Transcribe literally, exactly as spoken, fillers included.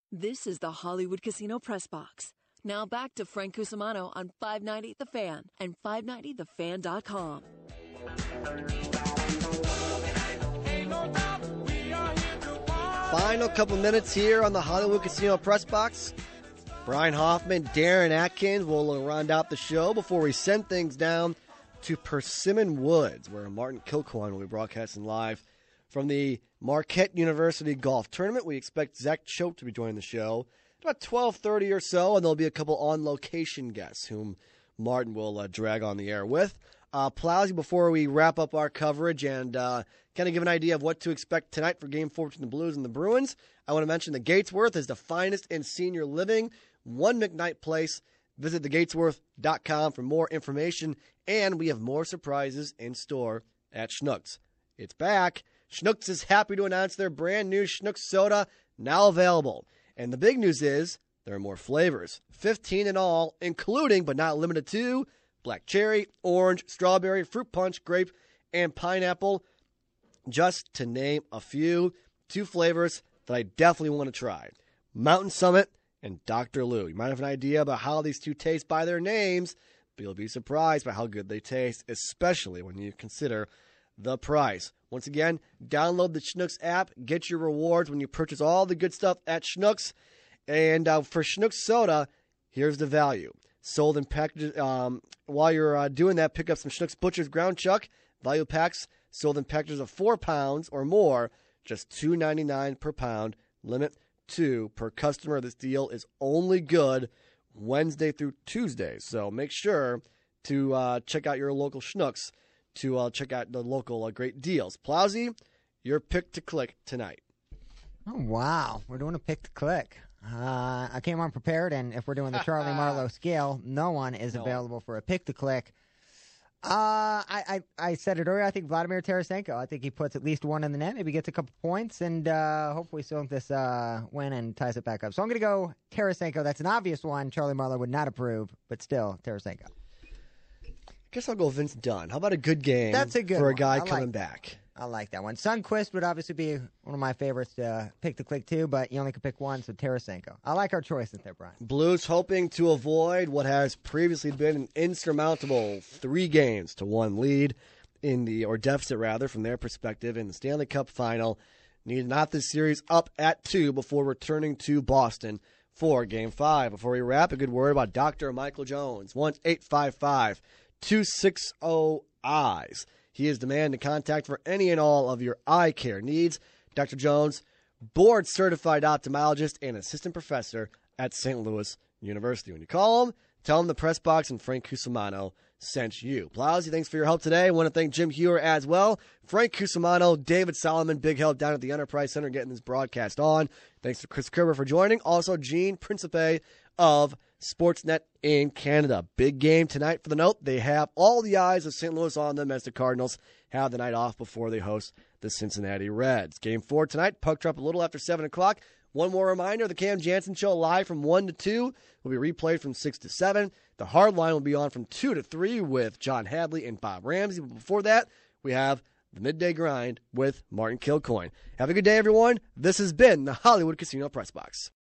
This is the Hollywood Casino Press Box. Now back to Frank Cusimano on five ninety The Fan and five ninety the fan dot com. Final couple minutes here on the Hollywood Casino Press Box. Brian Hoffman, Darren Atkins will round out the show before we send things down to Persimmon Woods, where Martin Kilcoyne will be broadcasting live from the Marquette University Golf Tournament. We expect Zach Choate to be joining the show at about twelve thirty or so, and there'll be a couple on-location guests whom Martin will uh, drag on the air with. Uh, Plowsy, before we wrap up our coverage and uh, kind of give an idea of what to expect tonight for Game four between the Blues and the Bruins, I want to mention the Gatesworth is the finest in senior living. One McKnight Place. Visit the gatesworth dot com for more information, and we have more surprises in store at Schnucks. It's back. Schnucks is happy to announce their brand new Schnucks soda now available. And the big news is there are more flavors, fifteen in all, including but not limited to black cherry, orange, strawberry, fruit punch, grape, and pineapple, just to name a few. Two flavors that I definitely want to try. Mountain Summit and Doctor Lou. You might have an idea about how these two taste by their names, but you'll be surprised by how good they taste, especially when you consider the price. Once again, download the Schnucks app. Get your rewards when you purchase all the good stuff at Schnucks. And uh, for Schnucks soda, here's the value. Sold in packages. Um, while you're uh, doing that, pick up some Schnucks Butcher's Ground Chuck value packs. Sold in packages of four pounds or more. Just two ninety-nine per pound. Limit two per customer. This deal is only good Wednesday through Tuesday. So make sure to uh, check out your local Schnucks to uh, check out the local uh, great deals. Plowsy, your pick to click tonight. Oh, wow. We're doing a pick to click. Uh, I came unprepared, and if we're doing the Charlie Marlowe scale, no one is no. available for a pick to click. Uh, I, I, I said it earlier. I think Vladimir Tarasenko. I think he puts at least one in the net, maybe gets a couple points, and uh, hopefully still this uh, win and ties it back up. So I'm going to go Tarasenko. That's an obvious one. Charlie Marlowe would not approve, but still Tarasenko. I guess I'll go Vince Dunn. How about a good game That's a good for a one. guy I coming like, back? I like that one. Sundqvist would obviously be one of my favorites to pick to click too, but you only can pick one, so Tarasenko. I like our choices there, Brian. Blues hoping to avoid what has previously been an insurmountable three games to one lead in the, or deficit rather, from their perspective in the Stanley Cup final. Need not this series up at two before returning to Boston for Game five. Before we wrap, a good word about Doctor Michael Jones. one eight five five two six zero eyes. He is the man to contact for any and all of your eye care needs. Doctor Jones, board-certified ophthalmologist and assistant professor at Saint Louis University. When you call him, tell him the Press Box and Frank Cusimano sent you. Plowsy, thanks for your help today. I want to thank Jim Hewer as well. Frank Cusimano, David Solomon, big help down at the Enterprise Center getting this broadcast on. Thanks to Chris Kerber for joining. Also, Gene Principe of Sportsnet in Canada. Big game tonight for the Note. They have all the eyes of Saint Louis on them as the Cardinals have the night off before they host the Cincinnati Reds. Game four tonight, puck drop a little after seven o'clock. One more reminder, the Cam Jansen Show live from one to two will be replayed from six to seven. The Hard Line will be on from two to three with John Hadley and Bob Ramsey. But before that, we have the Midday Grind with Martin Kilcoyne. Have a good day, everyone. This has been the Hollywood Casino Press Box.